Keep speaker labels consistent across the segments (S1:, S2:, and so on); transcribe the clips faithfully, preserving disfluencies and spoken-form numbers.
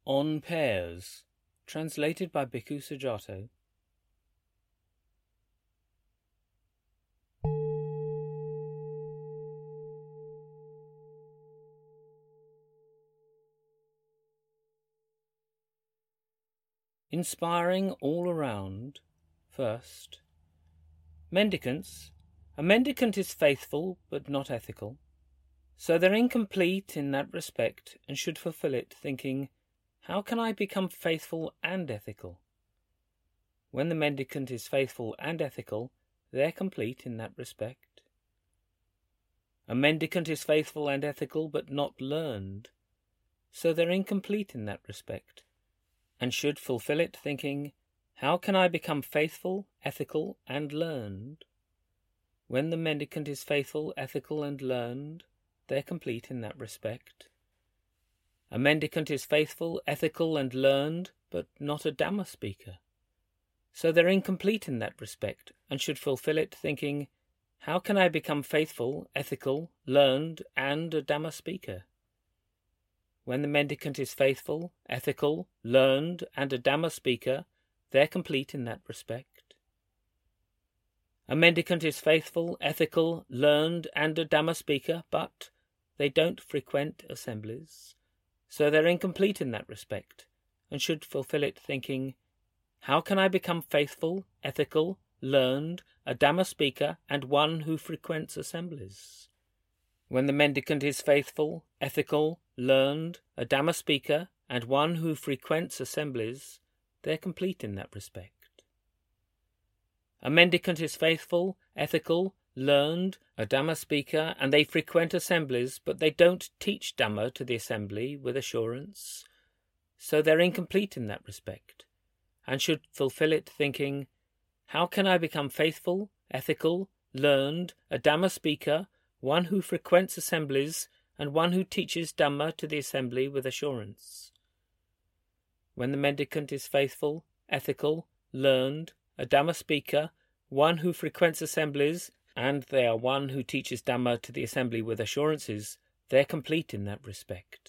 S1: On Pairs, translated by Bhikkhu Sujato. Inspiring all around. First, mendicants. A mendicant is faithful but not ethical, so they're incomplete in that respect and should fulfill it, thinking, how can I become faithful and ethical? When the mendicant is faithful and ethical, they're complete in that respect. A mendicant is faithful and ethical but not learned, so they're incomplete in that respect, and should fulfill it, thinking, how can I become faithful, ethical, and learned? When the mendicant is faithful, ethical, and learned, they're complete in that respect. A mendicant is faithful, ethical, and learned, but not a Dhamma speaker, so they're incomplete in that respect, and should fulfill it, thinking, how can I become faithful, ethical, learned, and a Dhamma speaker? When the mendicant is faithful, ethical, learned, and a Dhamma speaker, they're complete in that respect. A mendicant is faithful, ethical, learned, and a Dhamma speaker, but they don't frequent assemblies, so they're incomplete in that respect, and should fulfill it, thinking, how can I become faithful, ethical, learned, a Dhamma speaker, and one who frequents assemblies? When the mendicant is faithful, ethical, learned, a Dhamma speaker, and one who frequents assemblies, they're complete in that respect. A mendicant is faithful, ethical, learned, a Dhamma speaker, and they frequent assemblies, but they don't teach Dhamma to the assembly with assurance, so they're incomplete in that respect, and should fulfill it, thinking, how can I become faithful, ethical, learned, a Dhamma speaker, one who frequents assemblies, and one who teaches Dhamma to the assembly with assurance? When the mendicant is faithful, ethical, learned, a Dhamma speaker, one who frequents assemblies, and they are one who teaches Dhamma to the assembly with assurances, they're complete in that respect.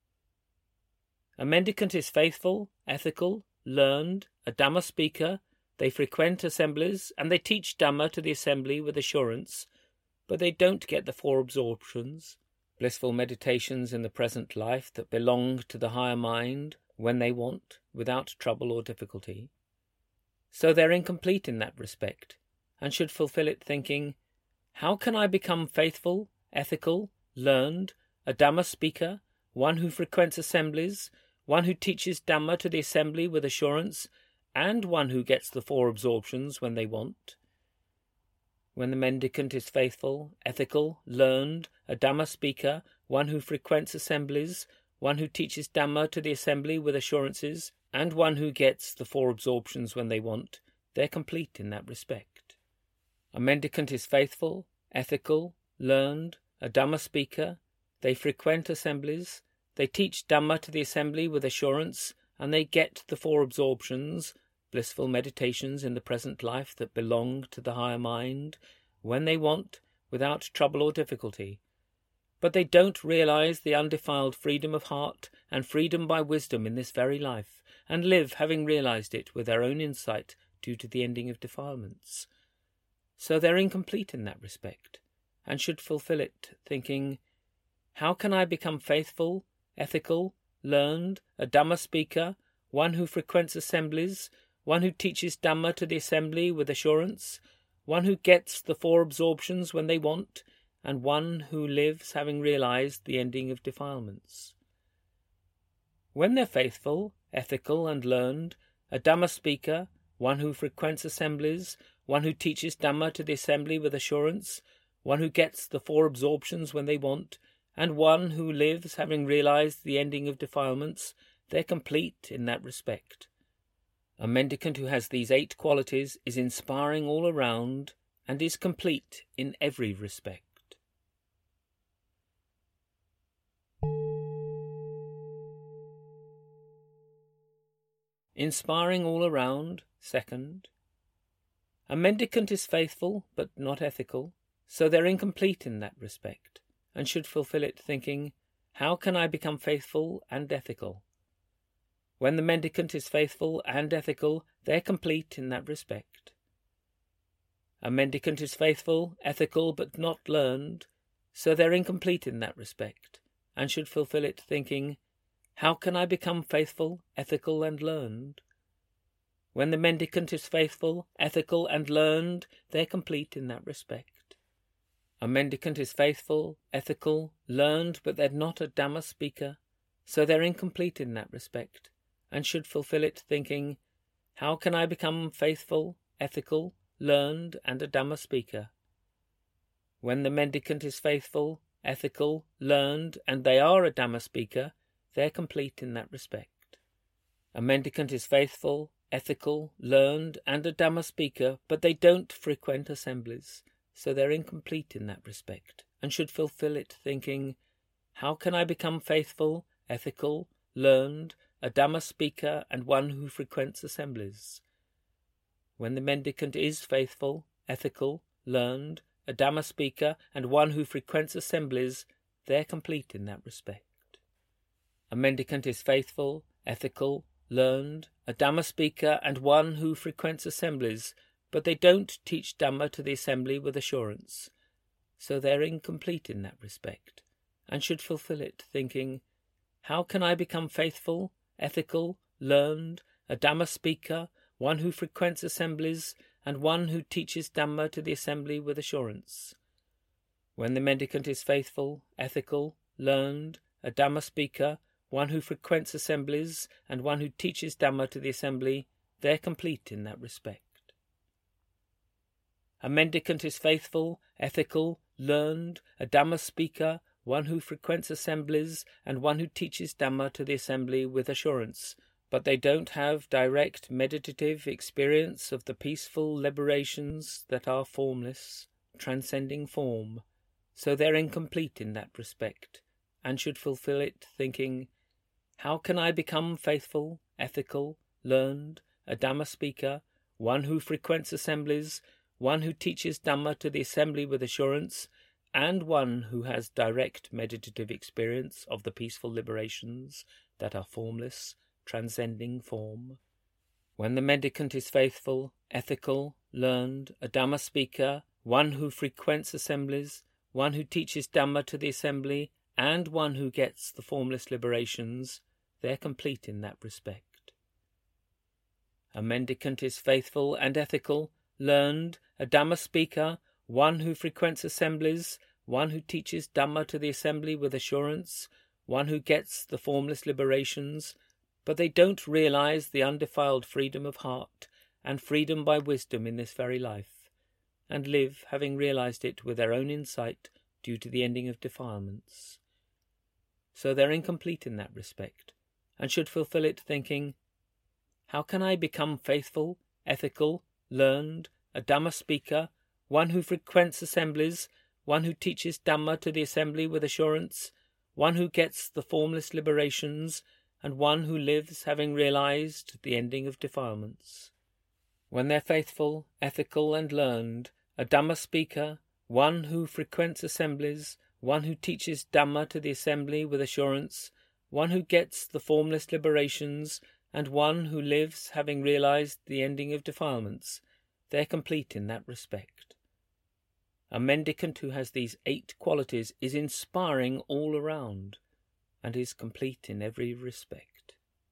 S1: A mendicant is faithful, ethical, learned, a Dhamma speaker, they frequent assemblies, and they teach Dhamma to the assembly with assurance, but they don't get the four absorptions, blissful meditations in the present life that belong to the higher mind when they want, without trouble or difficulty. So they're incomplete in that respect, and should fulfill it, thinking, how can I become faithful, ethical, learned, a Dhamma speaker, one who frequents assemblies, one who teaches Dhamma to the assembly with assurance, and one who gets the four absorptions when they want? When the mendicant is faithful, ethical, learned, a Dhamma speaker, one who frequents assemblies, one who teaches Dhamma to the assembly with assurances, and one who gets the four absorptions when they want, they're complete in that respect. A mendicant is faithful, ethical, learned, a Dhamma speaker, they frequent assemblies, they teach Dhamma to the assembly with assurance, and they get the four absorptions, blissful meditations in the present life that belong to the higher mind, when they want, without trouble or difficulty. But they don't realize the undefiled freedom of heart and freedom by wisdom in this very life, and live having realized it with their own insight due to the ending of defilements. So they're incomplete in that respect, and should fulfill it, thinking, how can I become faithful, ethical, learned, a Dhamma speaker, one who frequents assemblies, one who teaches Dhamma to the assembly with assurance, one who gets the four absorptions when they want, and one who lives having realized the ending of defilements? When they're faithful, ethical, and learned, a Dhamma speaker, one who frequents assemblies, one who teaches Dhamma to the assembly with assurance, one who gets the four absorptions when they want, and one who lives having realized the ending of defilements, they're complete in that respect. A mendicant who has these eight qualities is inspiring all around and is complete in every respect. Inspiring all around. Second, a mendicant is faithful but not ethical, so they're incomplete in that respect, and should fulfill it, thinking, how can I become faithful and ethical? When the mendicant is faithful and ethical, they're complete in that respect. A mendicant is faithful, ethical, but not learned, so they're incomplete in that respect, and should fulfill it thinking, how can I become faithful, ethical, and learned? When the mendicant is faithful, ethical, and learned, they're complete in that respect. A mendicant is faithful, ethical, learned, but they're not a Dhamma speaker, so they're incomplete in that respect, and should fulfill it thinking, how can I become faithful, ethical, learned, and a Dhamma speaker? When the mendicant is faithful, ethical, learned, and they are a Dhamma speaker, they're complete in that respect. A mendicant is faithful, ethical, learned, and a Dhamma speaker, but they don't frequent assemblies, so they're incomplete in that respect, and should fulfill it thinking, how can I become faithful, ethical, learned, a Dhamma speaker, and one who frequents assemblies? When the mendicant is faithful, ethical, learned, a Dhamma speaker, and one who frequents assemblies, they're complete in that respect. A mendicant is faithful, ethical, learned, a Dhamma speaker, and one who frequents assemblies, but they don't teach Dhamma to the assembly with assurance, so they're incomplete in that respect, and should fulfill it, thinking, how can I become faithful, ethical, learned, a Dhamma speaker, one who frequents assemblies, and one who teaches Dhamma to the assembly with assurance? When the mendicant is faithful, ethical, learned, a Dhamma speaker, one who frequents assemblies, and one who teaches Dhamma to the assembly, they're complete in that respect. A mendicant is faithful, ethical, learned, a Dhamma speaker, one who frequents assemblies, and one who teaches Dhamma to the assembly with assurance, but they don't have direct meditative experience of the peaceful liberations that are formless, transcending form, so they're incomplete in that respect, and should fulfill it thinking, how can I become faithful, ethical, learned, a Dhamma speaker, one who frequents assemblies, one who teaches Dhamma to the assembly with assurance, and one who has direct meditative experience of the peaceful liberations that are formless, transcending form? When the mendicant is faithful, ethical, learned, a Dhamma speaker, one who frequents assemblies, one who teaches Dhamma to the assembly, and one who gets the formless liberations, they're complete in that respect. A mendicant is faithful and ethical, learned, a Dhamma speaker, one who frequents assemblies, one who teaches Dhamma to the assembly with assurance, one who gets the formless liberations, but they don't realize the undefiled freedom of heart and freedom by wisdom in this very life, and live having realized it with their own insight due to the ending of defilements. So they're incomplete in that respect, and should fulfill it thinking, how can I become faithful, ethical, learned, a Dhamma speaker, one who frequents assemblies, one who teaches Dhamma to the assembly with assurance, one who gets the formless liberations, and one who lives having realized the ending of defilements? When they're faithful, ethical, and learned, a Dhamma speaker, one who frequents assemblies, one who teaches Dhamma to the assembly with assurance, one who gets the formless liberations, and one who lives having realized the ending of defilements, they're complete in that respect. A mendicant who has these eight qualities is inspiring all around, and is complete in every respect.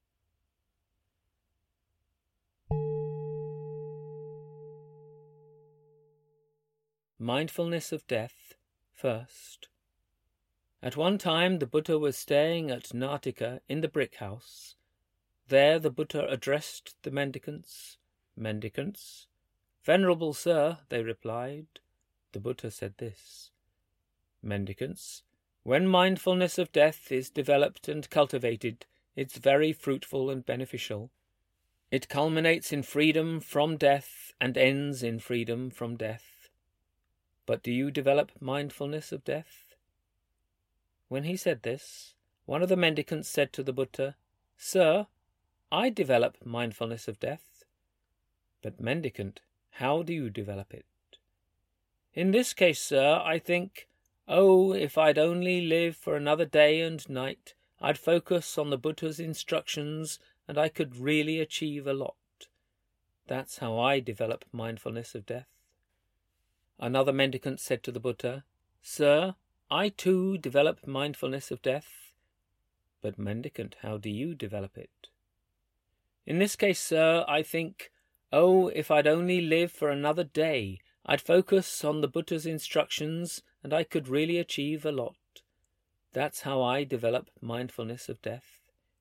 S1: Mindfulness of death, first. At one time the Buddha was staying at Natika in the brick house. There the Buddha addressed the mendicants. Mendicants, "Venerable sir," they replied. The Buddha said this: Mendicants, when mindfulness of death is developed and cultivated, it's very fruitful and beneficial. It culminates in freedom from death and ends in freedom from death. But do you develop mindfulness of death? When he said this, one of the mendicants said to the Buddha, Sir, I develop mindfulness of death. But mendicant, how do you develop it? In this case, sir, I think, oh, if I'd only live for another day and night, I'd focus on the Buddha's instructions and I could really achieve a lot. That's how I develop mindfulness of death. Another mendicant said to the Buddha, Sir, I too develop mindfulness of death. But mendicant, how do you develop it? In this case, sir, I think, oh, if I'd only live for another day, I'd focus on the Buddha's instructions and I could really achieve a lot. That's how I develop mindfulness of death.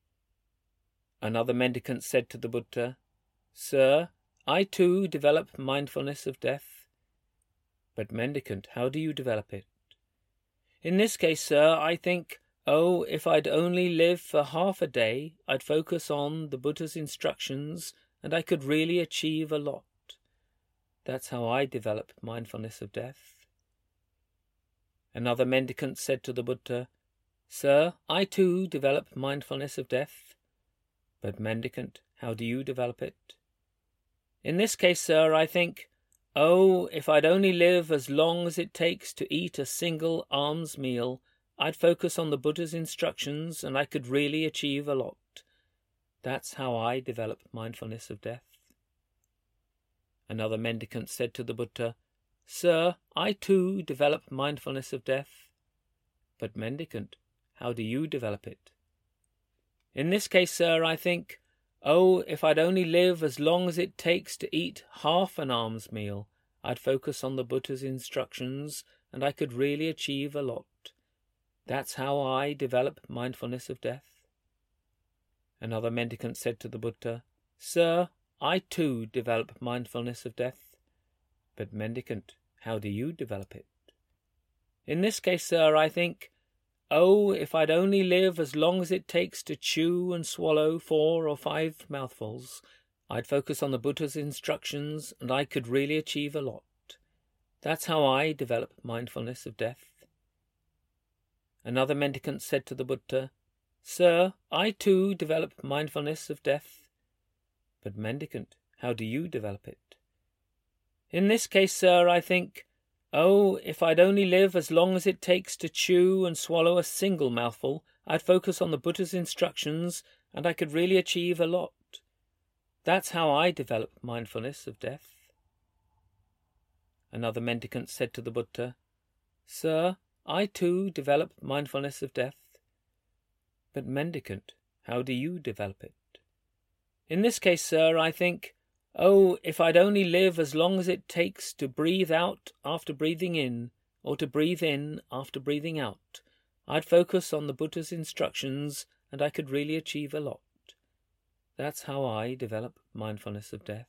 S1: Another mendicant said to the Buddha, Sir, I too develop mindfulness of death. But mendicant, how do you develop it? In this case, sir, I think, oh, if I'd only live for half a day, I'd focus on the Buddha's instructions and I could really achieve a lot. That's how I develop mindfulness of death. Another mendicant said to the Buddha, Sir, I too develop mindfulness of death. But mendicant, how do you develop it? In this case, sir, I think, oh, if I'd only live as long as it takes to eat a single alms meal, I'd focus on the Buddha's instructions and I could really achieve a lot. That's how I develop mindfulness of death. Another mendicant said to the Buddha, Sir, I too develop mindfulness of death. But mendicant, how do you develop it? In this case, sir, I think, oh, if I'd only live as long as it takes to eat half an alms meal, I'd focus on the Buddha's instructions and I could really achieve a lot. That's how I develop mindfulness of death. Another mendicant said to the Buddha, Sir, I too develop mindfulness of death. But mendicant, how do you develop it? In this case, sir, I think, oh, if I'd only live as long as it takes to chew and swallow four or five mouthfuls, I'd focus on the Buddha's instructions and I could really achieve a lot. That's how I develop mindfulness of death. Another mendicant said to the Buddha, Sir, I too develop mindfulness of death. But mendicant, how do you develop it? In this case, sir, I think, oh, if I'd only live as long as it takes to chew and swallow a single mouthful, I'd focus on the Buddha's instructions and I could really achieve a lot. That's how I develop mindfulness of death. Another mendicant said to the Buddha, Sir, I too develop mindfulness of death. But mendicant, how do you develop it? In this case, sir, I think, oh, if I'd only live as long as it takes to breathe out after breathing in, or to breathe in after breathing out, I'd focus on the Buddha's instructions and I could really achieve a lot. That's how I develop mindfulness of death.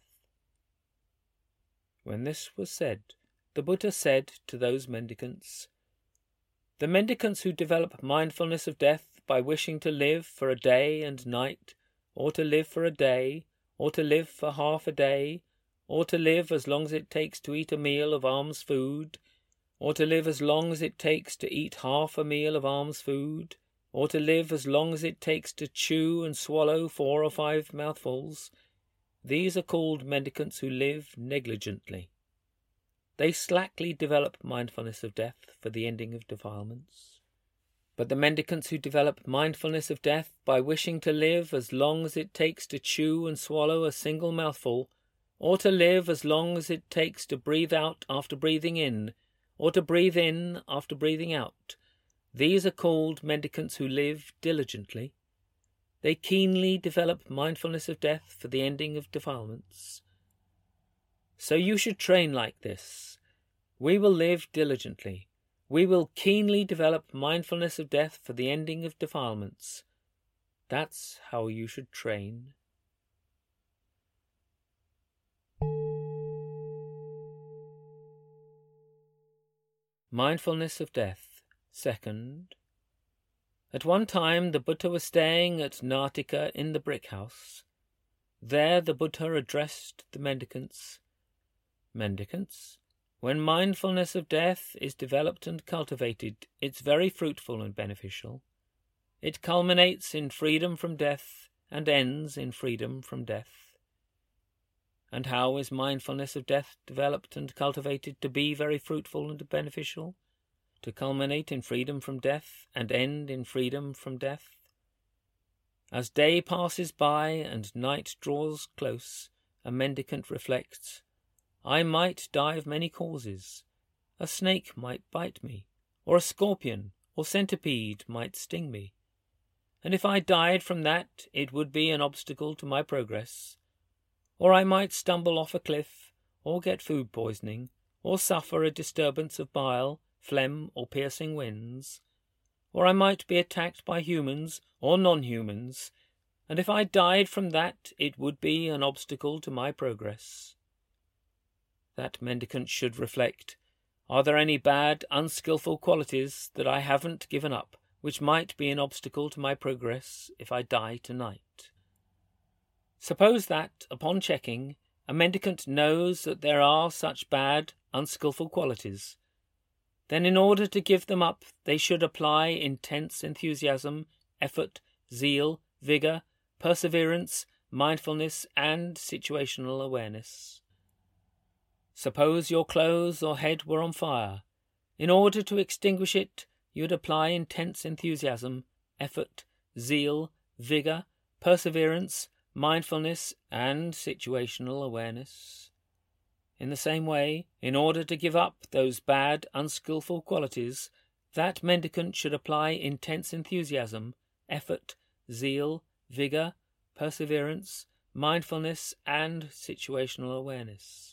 S1: When this was said, the Buddha said to those mendicants, The mendicants who develop mindfulness of death by wishing to live for a day and night, or to live for a day, or to live for half a day, or to live as long as it takes to eat a meal of alms food, or to live as long as it takes to eat half a meal of alms food, or to live as long as it takes to chew and swallow four or five mouthfuls, these are called mendicants who live negligently. They slackly develop mindfulness of death for the ending of defilements. But the mendicants who develop mindfulness of death by wishing to live as long as it takes to chew and swallow a single mouthful, or to live as long as it takes to breathe out after breathing in, or to breathe in after breathing out, these are called mendicants who live diligently. They keenly develop mindfulness of death for the ending of defilements. So you should train like this. We will live diligently. We will keenly develop mindfulness of death for the ending of defilements. That's how you should train. Mindfulness of death. Second. At one time the Buddha was staying at Nartika in the brick house. There the Buddha addressed the mendicants. Mendicants, when mindfulness of death is developed and cultivated, it's very fruitful and beneficial. It culminates in freedom from death and ends in freedom from death. And how is mindfulness of death developed and cultivated to be very fruitful and beneficial? To culminate in freedom from death and end in freedom from death? As day passes by and night draws close, a mendicant reflects, I might die of many causes. A snake might bite me, or a scorpion or centipede might sting me. And if I died from that, it would be an obstacle to my progress. Or I might stumble off a cliff, or get food poisoning, or suffer a disturbance of bile, phlegm, or piercing winds. Or I might be attacked by humans or non-humans, and if I died from that, it would be an obstacle to my progress. That mendicant should reflect, are there any bad, unskilful qualities that I haven't given up, which might be an obstacle to my progress if I die tonight? Suppose that, upon checking, a mendicant knows that there are such bad, unskilful qualities. Then in order to give them up, they should apply intense enthusiasm, effort, zeal, vigour, perseverance, mindfulness, and situational awareness. Suppose your clothes or head were on fire. In order to extinguish it, you would apply intense enthusiasm, effort, zeal, vigour, perseverance, mindfulness, and situational awareness. In the same way, in order to give up those bad, unskilful qualities, that mendicant should apply intense enthusiasm, effort, zeal, vigour, perseverance, mindfulness, and situational awareness.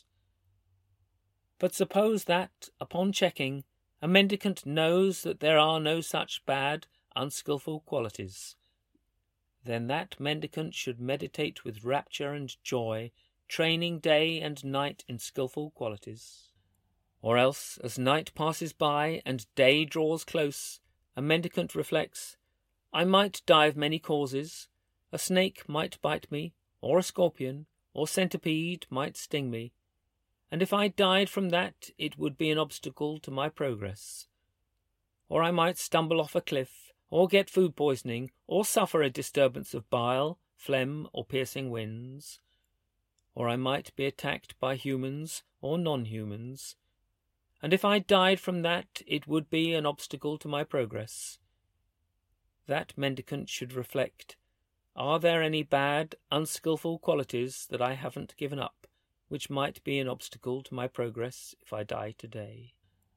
S1: But suppose that, upon checking, a mendicant knows that there are no such bad, unskilful qualities. Then that mendicant should meditate with rapture and joy, training day and night in skilful qualities. Or else, as night passes by and day draws close, a mendicant reflects, I might die of many causes. A snake might bite me, or a scorpion, or centipede might sting me. And if I died from that, it would be an obstacle to my progress. Or I might stumble off a cliff, or get food poisoning, or suffer a disturbance of bile, phlegm, or piercing winds. Or I might be attacked by humans or non-humans. And if I died from that, it would be an obstacle to my progress. That mendicant should reflect, are there any bad, unskilful qualities that I haven't given up, which might be an obstacle to my progress if I die today?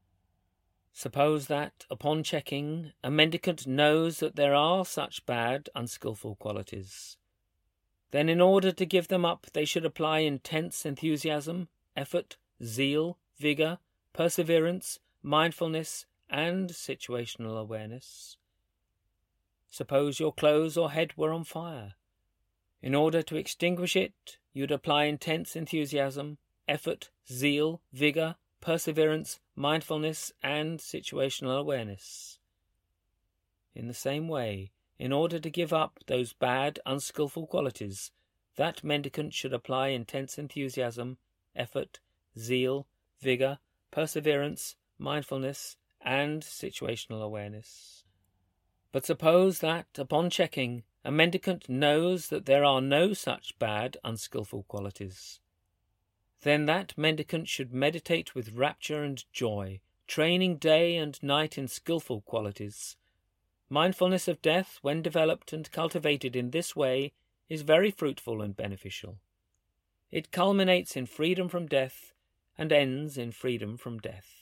S1: Suppose that, upon checking, a mendicant knows that there are such bad, unskilful qualities. Then in order to give them up, they should apply intense enthusiasm, effort, zeal, vigour, perseverance, mindfulness, and situational awareness. Suppose your clothes or head were on fire. In order to extinguish it, you'd apply intense enthusiasm, effort, zeal, vigour, perseverance, mindfulness, and situational awareness. In the same way, in order to give up those bad, unskilful qualities, that mendicant should apply intense enthusiasm, effort, zeal, vigour, perseverance, mindfulness, and situational awareness. But suppose that, upon checking, a mendicant knows that there are no such bad, unskilful qualities. Then that mendicant should meditate with rapture and joy, training day and night in skilful qualities. Mindfulness of death, when developed and cultivated in this way, is very fruitful and beneficial. It culminates in freedom from death and ends in freedom from death.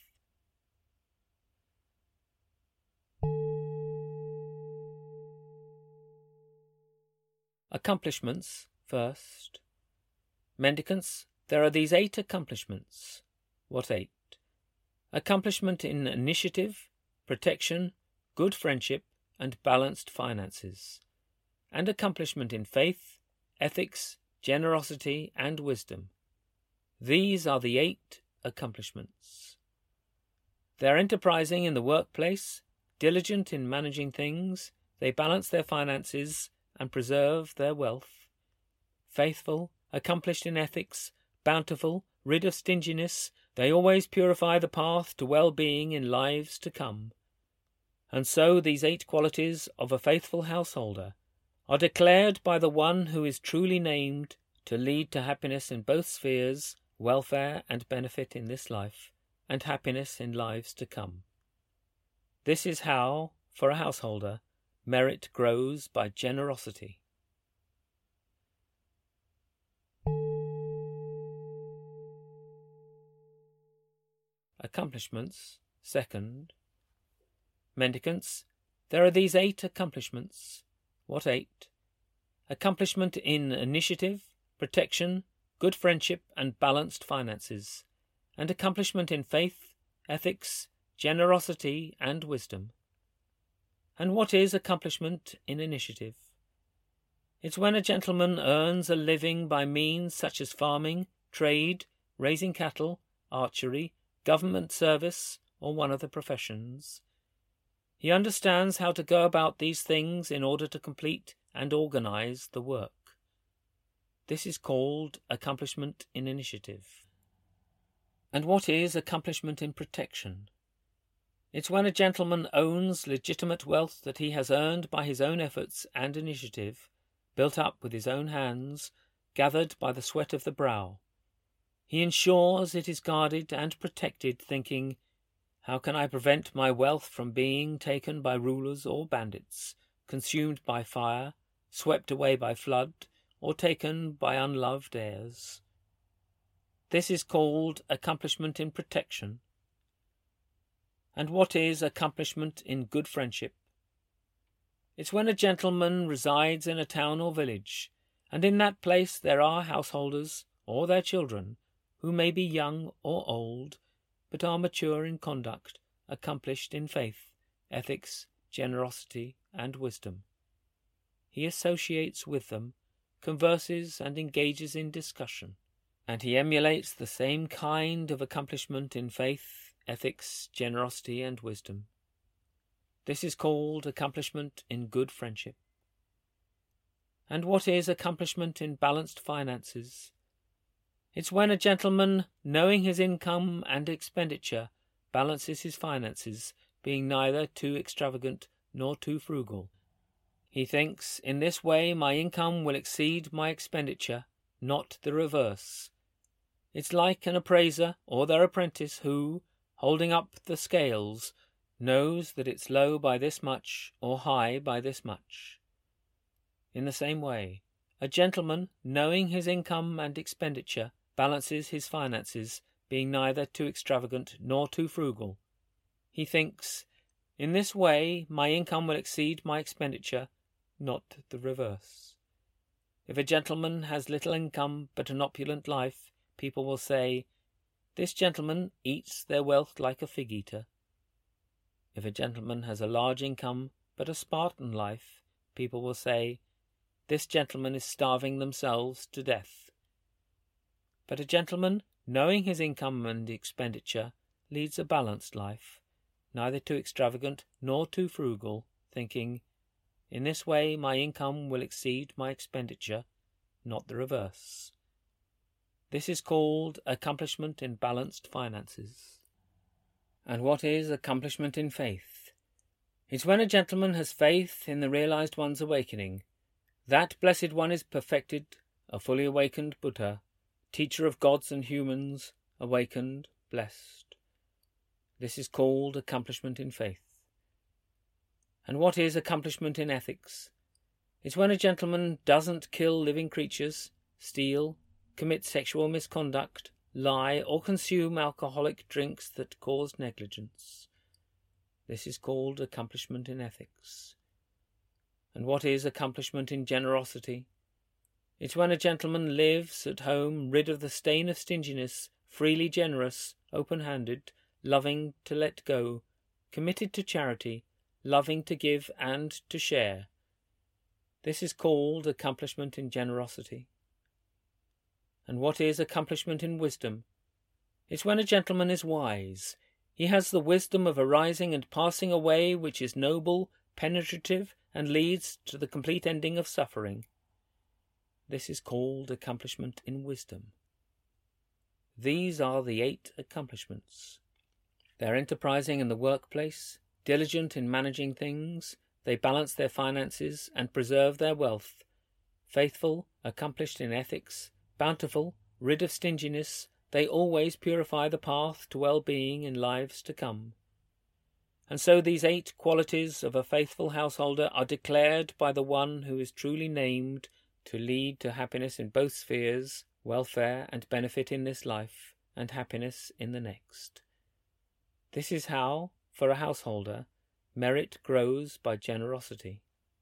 S1: Accomplishments first. Mendicants, there are these eight accomplishments. What eight? Accomplishment in initiative, protection, good friendship, and balanced finances, and accomplishment in faith, ethics, generosity, and wisdom. These are the eight accomplishments. They are enterprising in the workplace, diligent in managing things, they balance their finances and preserve their wealth. Faithful, accomplished in ethics, bountiful, rid of stinginess, they always purify the path to well-being in lives to come. And so these eight qualities of a faithful householder are declared by the one who is truly named to lead to happiness in both spheres, welfare and benefit in this life, and happiness in lives to come. This is how, for a householder, merit grows by generosity. accomplishments. Second. Mendicants, there are these eight accomplishments. What eight? Accomplishment in initiative, protection, good friendship, and balanced finances, and accomplishment in faith, ethics, generosity, and wisdom. And what is accomplishment in initiative? It's when a gentleman earns a living by means such as farming, trade, raising cattle, archery, government service, or one of the professions. He understands how to go about these things in order to complete and organize the work. This is called accomplishment in initiative. And what is accomplishment in protection? It's when a gentleman owns legitimate wealth that he has earned by his own efforts and initiative, built up with his own hands, gathered by the sweat of the brow. He ensures it is guarded and protected, thinking, how can I prevent my wealth from being taken by rulers or bandits, consumed by fire, swept away by flood, or taken by unloved heirs? This is called accomplishment in protection. And what is accomplishment in good friendship? It's when a gentleman resides in a town or village, and in that place there are householders, or their children, who may be young or old, but are mature in conduct, accomplished in faith, ethics, generosity, and wisdom. He associates with them, converses and engages in discussion, and he emulates the same kind of accomplishment in faith, ethics, generosity, and wisdom. This is called accomplishment in good friendship. And what is accomplishment in balanced finances? It's when a gentleman, knowing his income and expenditure, balances his finances, being neither too extravagant nor too frugal. He thinks, in this way my income will exceed my expenditure, not the reverse. It's like an appraiser or their apprentice who, holding up the scales, knows that it's low by this much or high by this much. In the same way, a gentleman, knowing his income and expenditure, balances his finances, being neither too extravagant nor too frugal. He thinks, in this way my income will exceed my expenditure, not the reverse. If a gentleman has little income but an opulent life, people will say, this gentleman eats their wealth like a fig-eater. If a gentleman has a large income but a Spartan life, people will say, this gentleman is starving themselves to death. But a gentleman, knowing his income and expenditure, leads a balanced life, neither too extravagant nor too frugal, thinking, in this way my income will exceed my expenditure, not the reverse. This is called accomplishment in balanced finances. And what is accomplishment in faith? It's when a gentleman has faith in the realized one's awakening. That blessed one is perfected, a fully awakened Buddha, teacher of gods and humans, awakened, blessed. This is called accomplishment in faith. And what is accomplishment in ethics? It's when a gentleman doesn't kill living creatures, steal, commit sexual misconduct, lie, or consume alcoholic drinks that cause negligence. This is called accomplishment in ethics. And what is accomplishment in generosity? It's when a gentleman lives at home rid of the stain of stinginess, freely generous, open-handed, loving to let go, committed to charity, loving to give and to share. This is called accomplishment in generosity. And what is accomplishment in wisdom? It's when a gentleman is wise. He has the wisdom of arising and passing away which is noble, penetrative, and leads to the complete ending of suffering. This is called accomplishment in wisdom. These are the eight accomplishments. They are enterprising in the workplace, diligent in managing things, they balance their finances and preserve their wealth, faithful, accomplished in ethics, bountiful, rid of stinginess, they always purify the path to well-being in lives to come. And so these eight qualities of a faithful householder are declared by the one who is truly named to lead to happiness in both spheres, welfare and benefit in this life, and happiness in the next. This is how, for a householder, merit grows by generosity.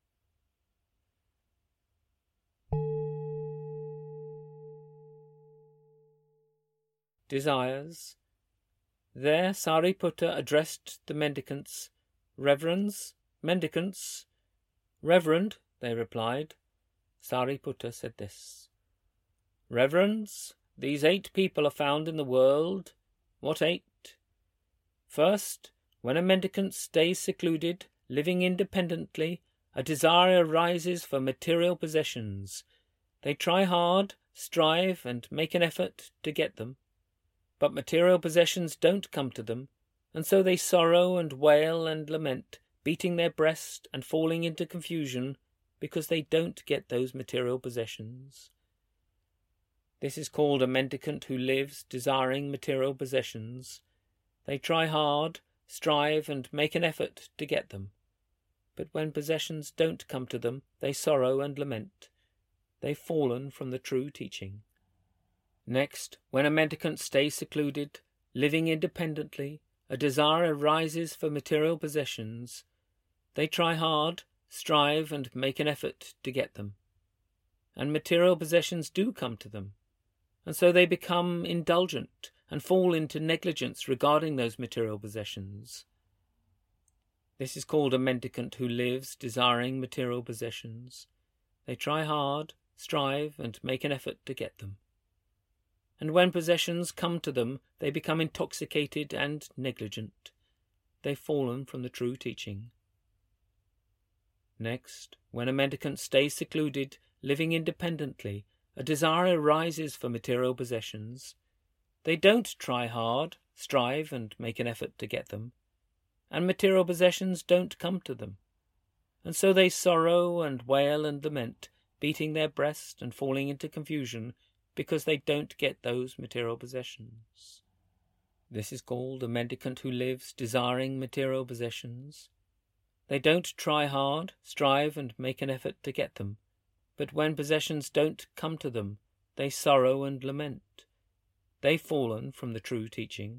S1: Desires. There Sariputta addressed the mendicants. Reverends, mendicants. Reverend, they replied. Sariputta said this. Reverends, these eight people are found in the world. What eight? First, when a mendicant stays secluded, living independently, a desire arises for material possessions. They try hard, strive, and make an effort to get them. But material possessions don't come to them, and so they sorrow and wail and lament, beating their breast and falling into confusion because they don't get those material possessions. This is called a mendicant who lives desiring material possessions. They try hard, strive, and make an effort to get them. But when possessions don't come to them, they sorrow and lament. They've fallen from the true teaching. Next, when a mendicant stays secluded, living independently, a desire arises for material possessions. They try hard, strive, and make an effort to get them. And material possessions do come to them, and so they become indulgent and fall into negligence regarding those material possessions. This is called a mendicant who lives desiring material possessions. They try hard, strive, and make an effort to get them. And when possessions come to them, they become intoxicated and negligent. They've fallen from the true teaching. Next, when a mendicant stays secluded, living independently, a desire arises for material possessions. They don't try hard, strive, and make an effort to get them. And material possessions don't come to them. And so they sorrow and wail and lament, beating their breast and falling into confusion, because they don't get those material possessions. This is called a mendicant who lives desiring material possessions. They don't try hard, strive, and make an effort to get them, but when possessions don't come to them, they sorrow and lament. They've fallen from the true teaching.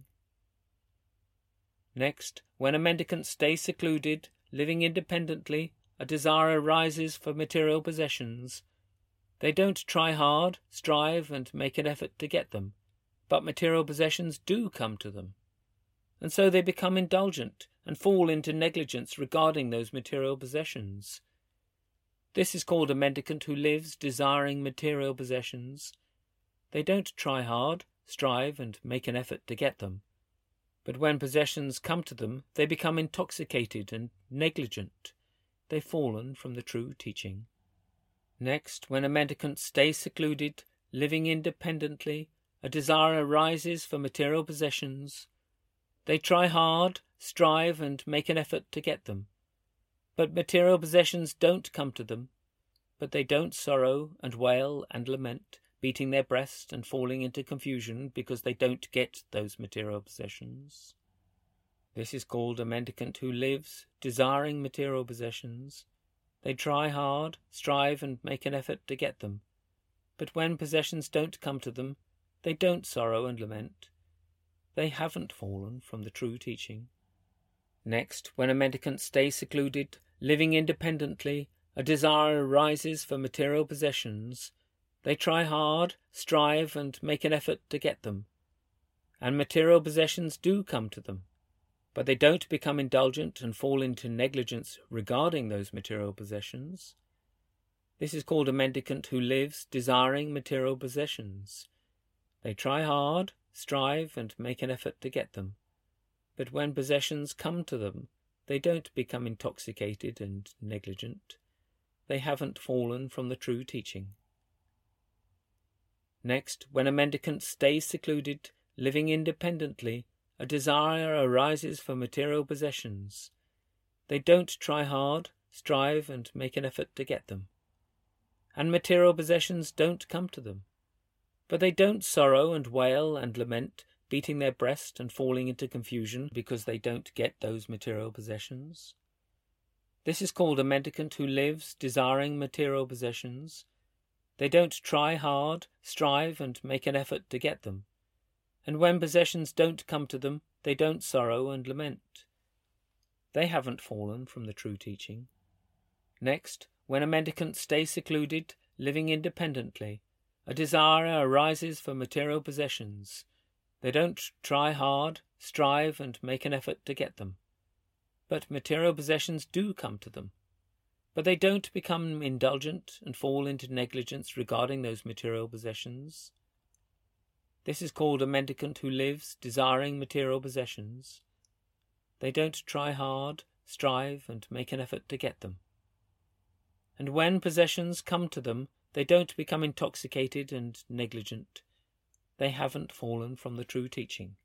S1: Next, when a mendicant stays secluded, living independently, a desire arises for material possessions. They don't try hard, strive, and make an effort to get them, but material possessions do come to them. And so they become indulgent and fall into negligence regarding those material possessions. This is called a mendicant who lives desiring material possessions. They don't try hard, strive, and make an effort to get them, but when possessions come to them, they become intoxicated and negligent. They've fallen from the true teaching. Next, when a mendicant stays secluded, living independently, a desire arises for material possessions. They try hard, strive, and make an effort to get them. But material possessions don't come to them, but they don't sorrow and wail and lament, beating their breast and falling into confusion because they don't get those material possessions. This is called a mendicant who lives desiring material possessions. They try hard, strive, and make an effort to get them. But when possessions don't come to them, they don't sorrow and lament. They haven't fallen from the true teaching. Next, when a mendicant stays secluded, living independently, a desire arises for material possessions. They try hard, strive, and make an effort to get them. And material possessions do come to them, but they don't become indulgent and fall into negligence regarding those material possessions. This is called a mendicant who lives desiring material possessions. They try hard, strive, and make an effort to get them, but when possessions come to them, they don't become intoxicated and negligent. They haven't fallen from the true teaching. Next, when a mendicant stays secluded, living independently, a desire arises for material possessions. They don't try hard, strive, and make an effort to get them. And material possessions don't come to them, but they don't sorrow and wail and lament, beating their breast and falling into confusion because they don't get those material possessions. This is called a mendicant who lives desiring material possessions. They don't try hard, strive, and make an effort to get them. And when possessions don't come to them, they don't sorrow and lament. They haven't fallen from the true teaching. Next, when a mendicant stays secluded, living independently, a desire arises for material possessions. They don't try hard, strive, and make an effort to get them. But material possessions do come to them. But they don't become indulgent and fall into negligence regarding those material possessions. This is called a mendicant who lives desiring material possessions. They don't try hard, strive, and make an effort to get them. And when possessions come to them, they don't become intoxicated and negligent. They haven't fallen from the true teaching.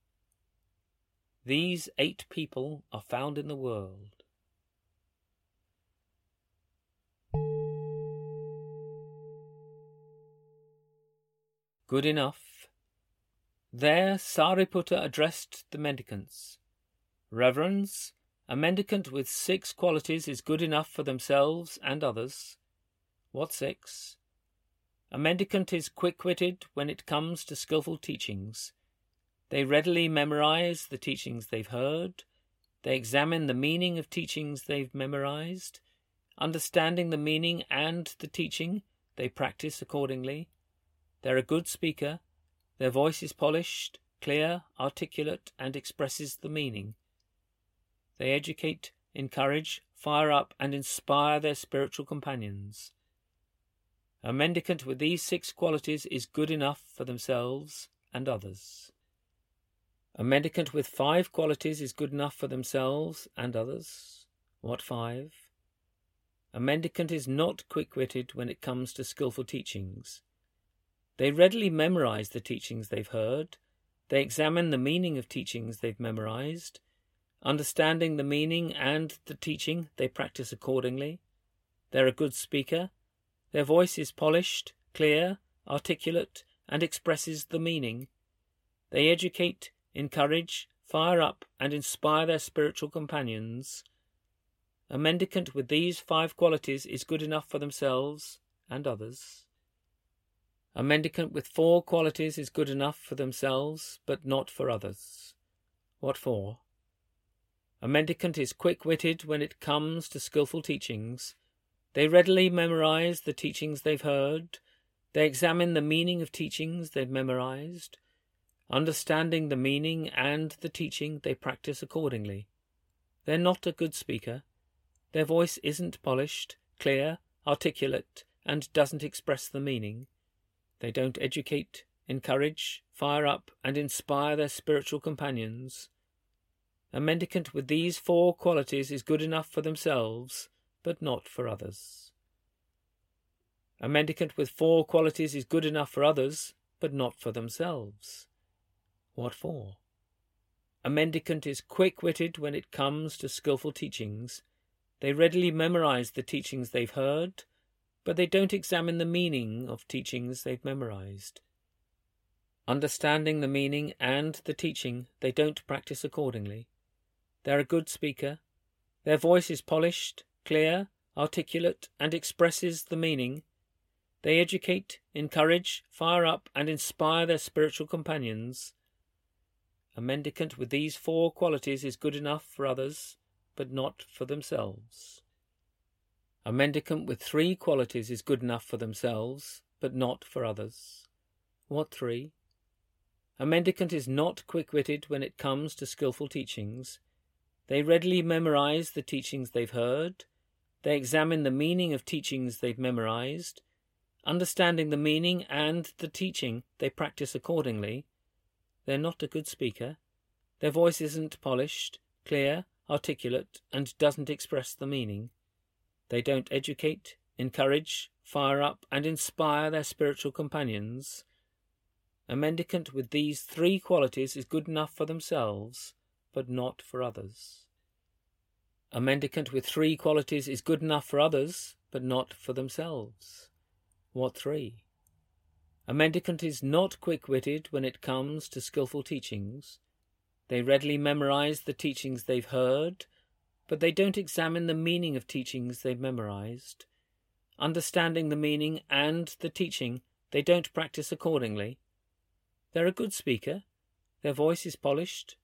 S1: These eight people are found in the world. Good enough. There Sariputta addressed the mendicants. Reverends, a mendicant with six qualities is good enough for themselves and others. What six? A mendicant is quick-witted when it comes to skilful teachings. They readily memorize the teachings they've heard. They examine the meaning of teachings they've memorized. Understanding the meaning and the teaching, they practice accordingly. They're a good speaker. Their voice is polished, clear, articulate, and expresses the meaning. They educate, encourage, fire up, and inspire their spiritual companions. A mendicant with these six qualities is good enough for themselves and others. A mendicant with five qualities is good enough for themselves and others. What five? A mendicant is not quick-witted when it comes to skilful teachings. They readily memorize the teachings they've heard. They examine the meaning of teachings they've memorized. Understanding the meaning and the teaching, they practice accordingly. They're a good speaker. Their voice is polished, clear, articulate, and expresses the meaning. They educate, encourage, fire up, and inspire their spiritual companions. A mendicant with these five qualities is good enough for themselves and others. A mendicant with four qualities is good enough for themselves, but not for others. What for? A mendicant is quick-witted when it comes to skilful teachings. They readily memorize the teachings they've heard. They examine the meaning of teachings they've memorized. Understanding the meaning and the teaching, they practice accordingly. They're not a good speaker. Their voice isn't polished, clear, articulate, and doesn't express the meaning. They don't educate, encourage, fire up, and inspire their spiritual companions. A mendicant with these four qualities is good enough for themselves, but not for others. A mendicant with four qualities is good enough for others, but not for themselves. What for? A mendicant is quick-witted when it comes to skilful teachings. They readily memorize the teachings they've heard, but they don't examine the meaning of teachings they've memorized. Understanding the meaning and the teaching, they don't practice accordingly. They're a good speaker. Their voice is polished, clear, articulate, and expresses the meaning. They educate, encourage, fire up, and inspire their spiritual companions. A mendicant with these four qualities is good enough for others, but not for themselves. A mendicant with three qualities is good enough for themselves, but not for others. What three? A mendicant is not quick-witted when it comes to skilful teachings. They readily memorize the teachings they've heard. They examine the meaning of teachings they've memorized. Understanding the meaning and the teaching, they practice accordingly. They're not a good speaker. Their voice isn't polished, clear, articulate, and doesn't express the meaning. They don't educate, encourage, fire up, and inspire their spiritual companions. A mendicant with these three qualities is good enough for themselves, but not for others. A mendicant with three qualities is good enough for others, but not for themselves. What three? A mendicant is not quick-witted when it comes to skilful teachings. They readily memorize the teachings they've heard, but they don't examine the meaning of teachings they've memorized. Understanding the meaning and the teaching, they don't practice accordingly. They're a good speaker. Their voice is polished,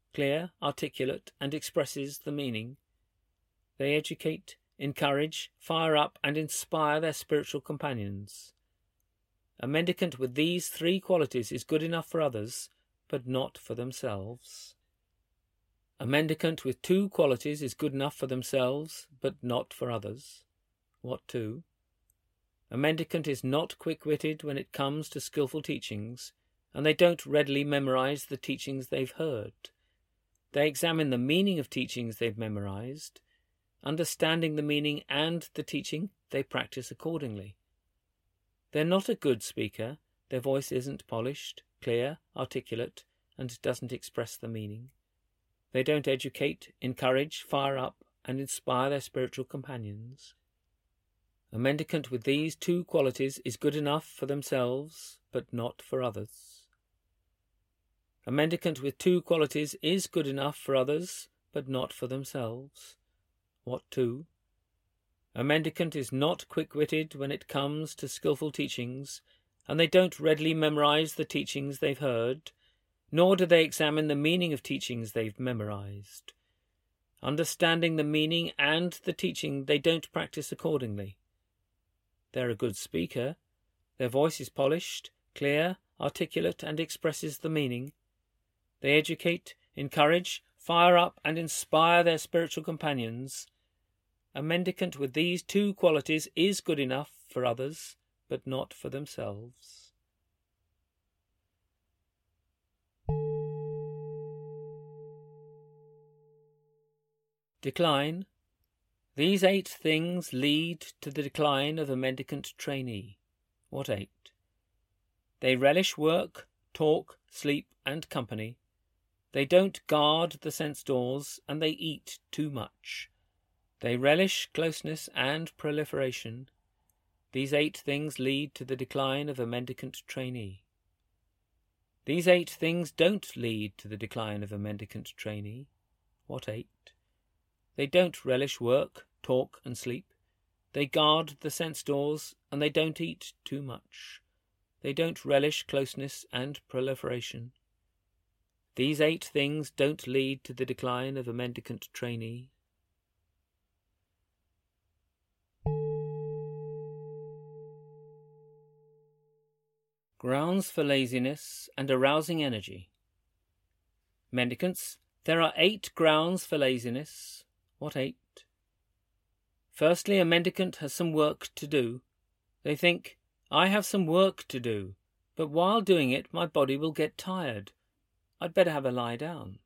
S1: clear, articulate, and expresses the meaning. They educate, encourage, fire up, and inspire their spiritual companions. A mendicant with these three qualities is good enough for others, but not for themselves. A mendicant with two qualities is good enough for themselves, but not for others. What two? A mendicant is not quick-witted when it comes to skilful teachings, and they don't readily memorize the teachings they've heard. They examine the meaning of teachings they've memorized. Understanding the meaning and the teaching, they practice accordingly. They're not a good speaker. Their voice isn't polished, clear, articulate, and doesn't express the meaning. They don't educate, encourage, fire up, and inspire their spiritual companions. A mendicant with these two qualities is good enough for themselves, but not for others. A mendicant with two qualities is good enough for others, but not for themselves. What two? A mendicant is not quick-witted when it comes to skilful teachings, and they don't readily memorize the teachings they've heard, nor do they examine the meaning of teachings they've memorized. Understanding the meaning and the teaching, they don't practice accordingly. They're a good speaker. Their voice is polished, clear, articulate, and expresses the meaning. They educate, encourage, fire up, and inspire their spiritual companions. A mendicant with these two qualities is good enough for others, but not for themselves. Decline. These eight things lead to the decline of a mendicant trainee. What eight? They relish work, talk, sleep, and company. They don't guard the sense doors, and they eat too much. They relish closeness and proliferation. These eight things lead to the decline of a mendicant trainee. These eight things don't lead to the decline of a mendicant trainee. What eight? They don't relish work, talk, and sleep. They guard the sense doors, and they don't eat too much. They don't relish closeness and proliferation. These eight things don't lead to the decline of a mendicant trainee. Grounds for laziness and arousing energy. Mendicants, there are eight grounds for laziness. What eight? Firstly, a mendicant has some work to do. They think, I have some work to do, but while doing it my body will get tired. I'd better have a lie down.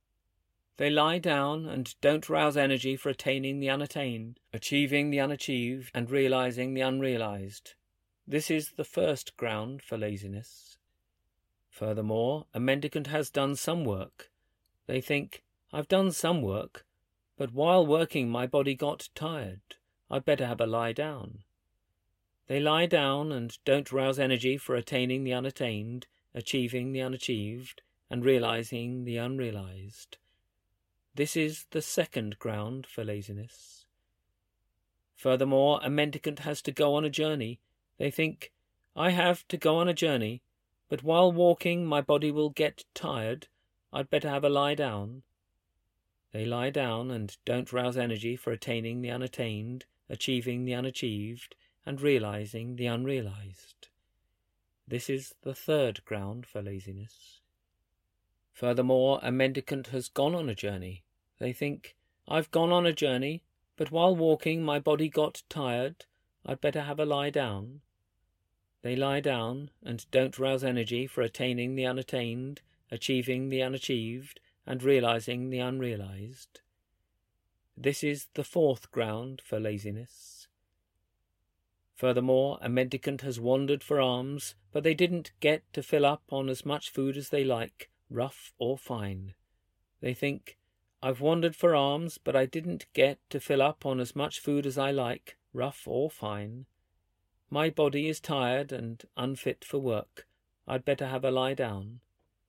S1: They lie down and don't rouse energy for attaining the unattained, achieving the unachieved, and realizing the unrealized. This is the first ground for laziness. Furthermore, a mendicant has done some work. They think, I've done some work, but while working my body got tired. I'd better have a lie down. They lie down and don't rouse energy for attaining the unattained, achieving the unachieved, and realizing the unrealized. This is the second ground for laziness. Furthermore, a mendicant has to go on a journey. They think, I have to go on a journey, but while walking my body will get tired. I'd better have a lie down. They lie down and don't rouse energy for attaining the unattained, achieving the unachieved, and realizing the unrealized. This is the third ground for laziness. Furthermore, a mendicant has gone on a journey. They think, I've gone on a journey, but while walking my body got tired. I'd better have a lie down. They lie down and don't rouse energy for attaining the unattained, achieving the unachieved, and realizing the unrealized. This is the fourth ground for laziness. Furthermore, a mendicant has wandered for alms, but they didn't get to fill up on as much food as they like, rough or fine. They think, I've wandered for alms, but I didn't get to fill up on as much food as I like, rough or fine. My body is tired and unfit for work. I'd better have a lie down.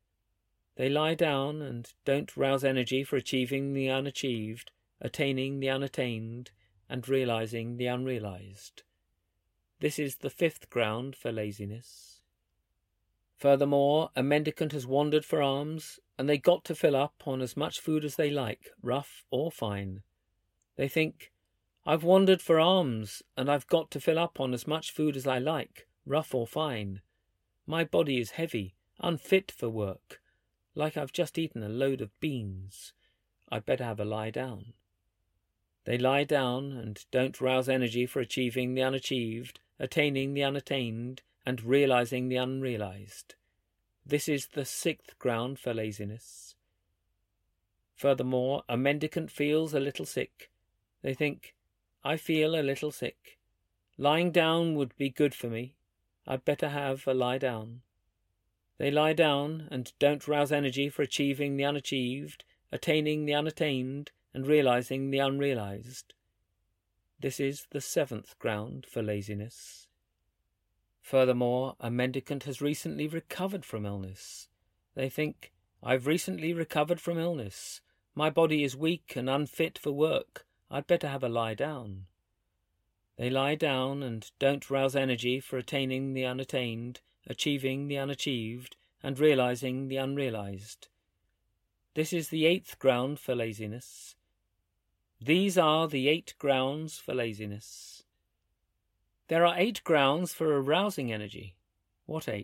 S1: They lie down and don't rouse energy for achieving the unachieved, attaining the unattained, and realizing the unrealized. This is the fifth ground for laziness. Furthermore, a mendicant has wandered for alms, and they got to fill up on as much food as they like, rough or fine. They think, I've wandered for alms, and I've got to fill up on as much food as I like, rough or fine. My body is heavy, unfit for work, like I've just eaten a load of beans. I'd better have a lie down. They lie down and don't rouse energy for achieving the unachieved, attaining the unattained, and realizing the unrealized. This is the sixth ground for laziness. Furthermore, a mendicant feels a little sick. They think, I feel a little sick. Lying down would be good for me. I'd better have a lie down. They lie down and don't rouse energy for achieving the unachieved, attaining the unattained, and realizing the unrealized. This is the seventh ground for laziness. Furthermore, a mendicant has recently recovered from illness. They think, I've recently recovered from illness. My body is weak and unfit for work. I'd better have a lie down. They lie down and don't rouse energy for attaining the unattained, achieving the unachieved, and realizing the unrealized. This is the eighth ground for laziness. These are the eight grounds for laziness. There are eight grounds for arousing energy. What eight?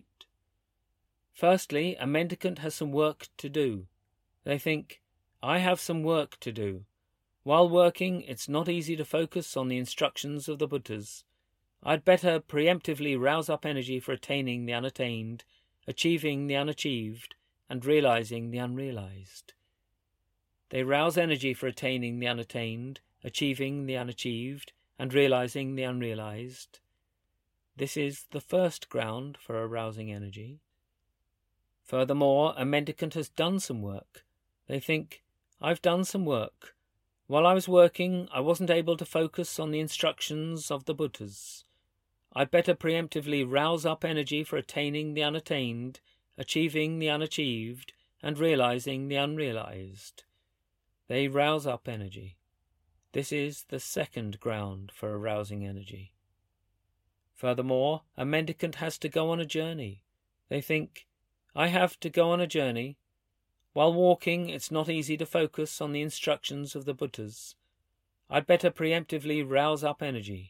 S1: Firstly, a mendicant has some work to do. They think, I have some work to do. While working, it's not easy to focus on the instructions of the Buddhas. I'd better preemptively rouse up energy for attaining the unattained, achieving the unachieved, and realizing the unrealized. They rouse energy for attaining the unattained, achieving the unachieved, and realizing the unrealized. This is the first ground for arousing energy. Furthermore, a mendicant has done some work. They think, I've done some work. While I was working, I wasn't able to focus on the instructions of the Buddhas. I'd better preemptively rouse up energy for attaining the unattained, achieving the unachieved, and realizing the unrealized. They rouse up energy. This is the second ground for arousing energy. Furthermore, a mendicant has to go on a journey. They think, I have to go on a journey. While walking, it's not easy to focus on the instructions of the Buddhas. I'd better preemptively rouse up energy.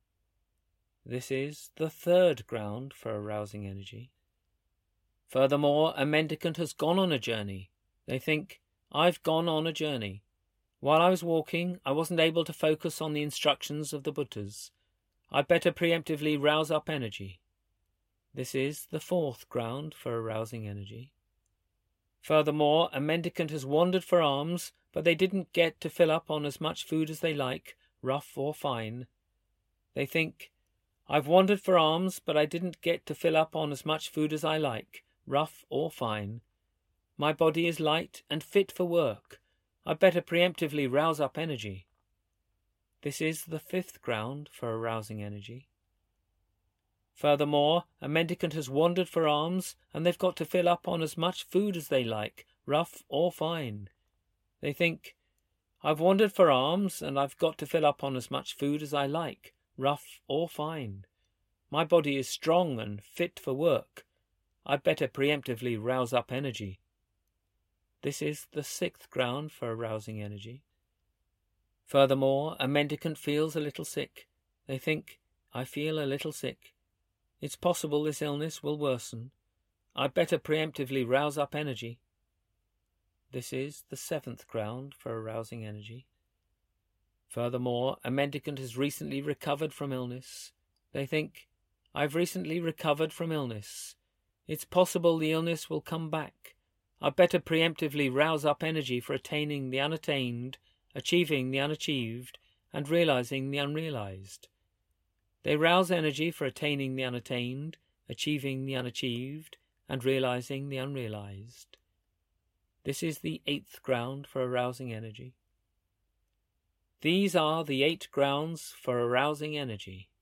S1: This is the third ground for arousing energy. Furthermore, a mendicant has gone on a journey. They think, I've gone on a journey. While I was walking, I wasn't able to focus on the instructions of the Buddhas. I'd better preemptively rouse up energy. This is the fourth ground for arousing energy. Furthermore, a mendicant has wandered for alms, but they didn't get to fill up on as much food as they like, rough or fine. They think, I've wandered for alms, but I didn't get to fill up on as much food as I like, rough or fine. My body is light and fit for work. I'd better preemptively rouse up energy. This is the fifth ground for arousing energy. Furthermore, a mendicant has wandered for alms, and they've got to fill up on as much food as they like, rough or fine. They think, I've wandered for alms, and I've got to fill up on as much food as I like, rough or fine. My body is strong and fit for work. I'd better preemptively rouse up energy. This is the sixth ground for arousing energy. Furthermore, a mendicant feels a little sick. They think, I feel a little sick. It's possible this illness will worsen. I'd better preemptively rouse up energy. This is the seventh ground for arousing energy. Furthermore, a mendicant has recently recovered from illness. They think, I've recently recovered from illness. It's possible the illness will come back. I'd better preemptively rouse up energy for attaining the unattained, achieving the unachieved, and realizing the unrealized. They rouse energy for attaining the unattained, achieving the unachieved, and realizing the unrealized. This is the eighth ground for arousing energy. These are the eight grounds for arousing energy.